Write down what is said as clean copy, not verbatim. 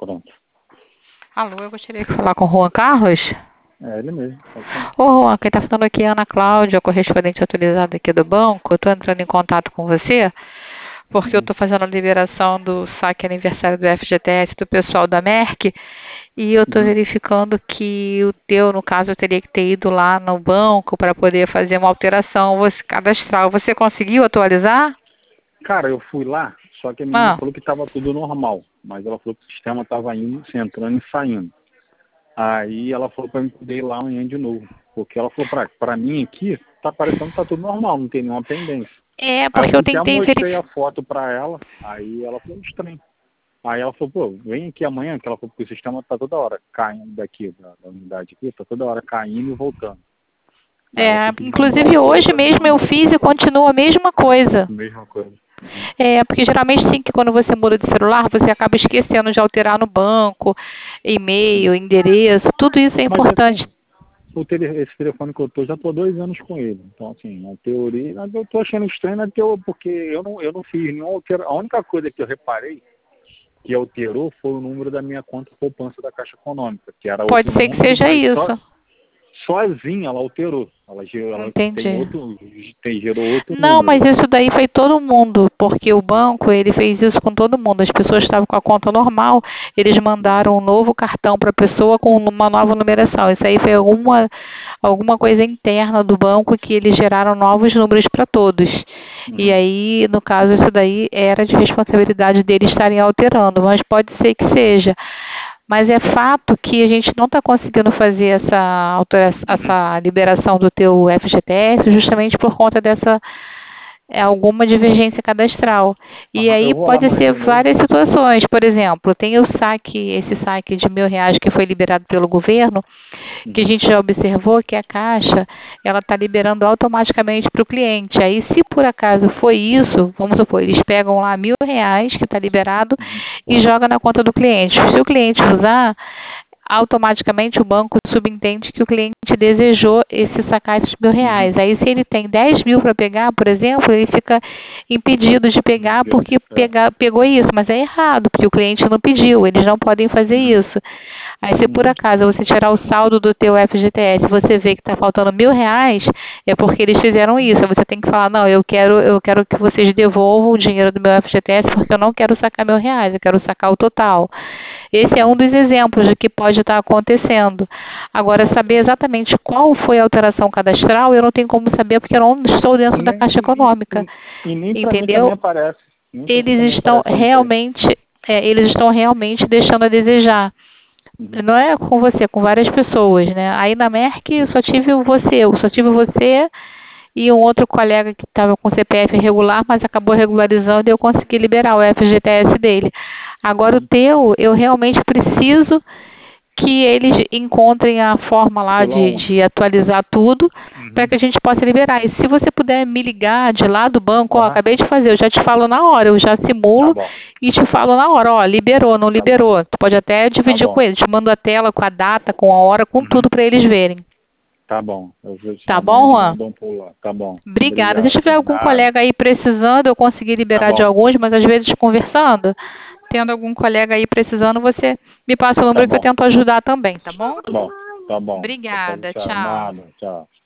Pronto. Alô, eu gostaria de falar com o Juan Carlos. É ele mesmo. Pode falar. Ô, Juan, quem está falando aqui é a Ana Cláudia, correspondente autorizada aqui do banco. Eu estou entrando em contato com você porque eu estou fazendo a liberação do saque aniversário do FGTS do pessoal da Merck e eu estou verificando que o teu, no caso, eu teria que ter ido lá no banco para poder fazer uma alteração cadastral. Você conseguiu atualizar? Cara, eu fui lá, só que a menina falou que estava tudo normal, mas ela falou que o sistema estava indo, se entrando e saindo. Aí ela falou para eu poder ir lá amanhã de novo, porque ela falou para mim aqui, tá parecendo que tá tudo normal, não tem nenhuma pendência. É, Aí porque eu até tentei mostrei a verificar. foto para ela, aí ela falou estranho. Aí ela falou, pô, vem aqui amanhã, que ela falou que o sistema tá toda hora caindo daqui, da unidade aqui, tá toda hora caindo e voltando. Aí ela falou que Inclusive hoje mesmo eu fiz e continua a mesma coisa. mesma coisa. Porque geralmente sim que quando você muda de celular, você acaba esquecendo de alterar no banco, e-mail, endereço, tudo isso é importante. Esse telefone que eu tô, já tô há 2 anos com ele. Então, assim, na teoria, eu tô achando estranho, porque eu não fiz nenhuma alteração. A única coisa que eu reparei que alterou foi o número da minha conta poupança da Caixa Econômica, que era Pode outro ser que número, seja mas isso. sozinha ela alterou. Ela Entendi. gerou outro Não, número. mas isso daí foi todo mundo, porque o banco, ele fez isso com todo mundo. As pessoas estavam com a conta normal, eles mandaram um novo cartão para a pessoa com uma nova numeração. Isso aí foi alguma coisa interna do banco que eles geraram novos números para todos. E aí, no caso, isso daí era de responsabilidade deles estarem alterando, mas pode ser que seja. Mas é fato que a gente não está conseguindo fazer essa liberação do teu FGTS justamente por conta dessa alguma divergência cadastral. E aí Eu vou lá pode amanhã ser de novo. várias situações. Por exemplo, tem esse saque de R$ 1.000 que foi liberado pelo governo, que a gente já observou que a Caixa ela está liberando automaticamente para o cliente. Aí, se por acaso foi isso, vamos supor, eles pegam lá R$ 1.000 que está liberado e jogam na conta do cliente. Se o cliente usar, automaticamente o banco subentende que o cliente desejou sacar esses R$ 1.000. Aí, se ele tem 10 mil para pegar, por exemplo, ele fica impedido de pegar porque pegou isso. Mas é errado, porque o cliente não pediu, eles não podem fazer isso. Aí, se por acaso você tirar o saldo do teu FGTS e você vê que está faltando R$ 1.000, é porque eles fizeram isso. Aí você tem que falar, não, eu quero que vocês devolvam o dinheiro do meu FGTS porque eu não quero sacar R$ 1.000, eu quero sacar o total. Esse é um dos exemplos de que pode estar acontecendo. Agora, saber exatamente qual foi a alteração cadastral, eu não tenho como saber porque eu não estou dentro da Caixa Econômica. E nem para mim Entendeu? também aparece. Eles estão realmente deixando a desejar. Não é com você, é com várias pessoas, né? Aí na Merck eu só tive você e um outro colega que estava com CPF irregular, mas acabou regularizando e eu consegui liberar o FGTS dele. Agora o teu, eu realmente preciso que eles encontrem a forma lá de atualizar tudo para que a gente possa liberar. E se você puder me ligar de lá do banco, ó, acabei de fazer, eu já te falo na hora, eu já simulo e te falo na hora, ó, liberou, não liberou. Tu pode até dividir com eles, te mando a tela com a data, com a hora, com tudo para eles verem. Tá bom. Eu vou Tá bom, Juan? Tá bom. Obrigada. Se tiver algum colega aí precisando, eu consegui liberar de alguns, mas às vezes conversando, tendo algum colega aí precisando, você me passa o número que eu tento ajudar também, tá bom? Tá bom. Obrigada, tchau. Nada, tchau.